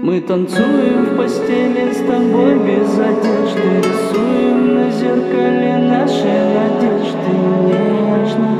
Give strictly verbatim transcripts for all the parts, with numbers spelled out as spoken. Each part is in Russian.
Мы танцуем в постели с тобой без одежды, рисуем на зеркале наши надежды. Нежно,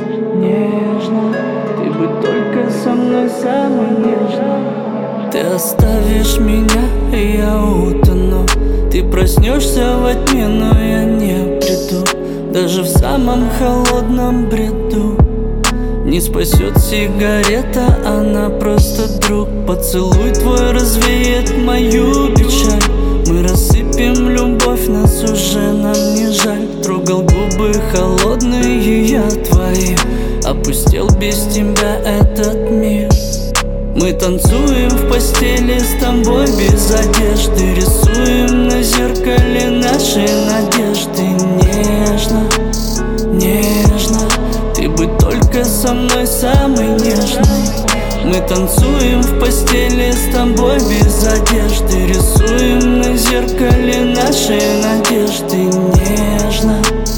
нежно, ты бы только со мной самый нежный. Ты оставишь меня, и я утону. Ты проснешься во тьме, но я не приду. Даже в самом холодном бреду не спасет сигарета, она просто друг. Поцелуй твой развеет мою печаль. Мы рассыпем любовь, нас уже нам не жаль. Трогал губы холодные я твои, опустел без тебя этот мир. Мы танцуем в постели с тобой без одежды, рисуем на зеркале наши надежды. Нежно, нежно, ты бы только со мной самый нежный. Мы танцуем в постели с тобой без одежды, рисуем на зеркале наши надежды. Нежно,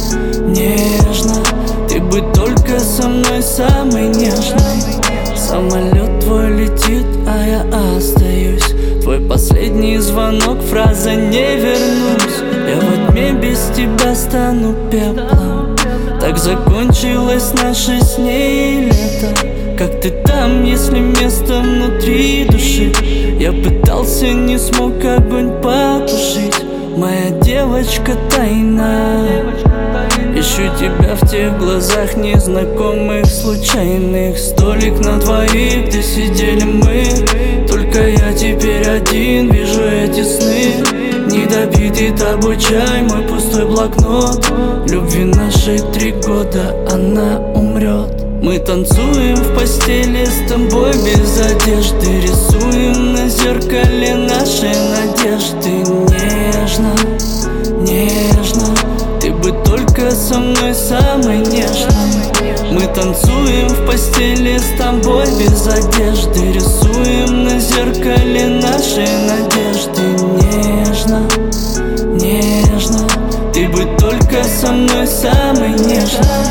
нежно, ты бы только со мной самый нежный. Самолет твой летит, а я остаюсь. Твой последний звонок, фраза «не вернусь». Я во тьме без тебя стану пеплом. Так закончилось наше с ней лето. Как ты там, если место внутри души? Я пытался, не смог огонь потушить. Моя девочка тайна. Ищу тебя в тех глазах незнакомых, случайных. Столик на двоих, где сидели мы. Только я теперь один, вижу эти сны. Недопитый тобой чай, мой пустой блокнот. Любви нашей три года, она умрет. Мы танцуем в постели с тобой без одежды, рисуем на зеркале наши надежды. Нежно, нежно, ты бы только со мной самый нежный. Мы танцуем в постели с тобой без одежды, рисуем на зеркале наши надежды. Нежно, нежно, ты бы только со мной самый нежный.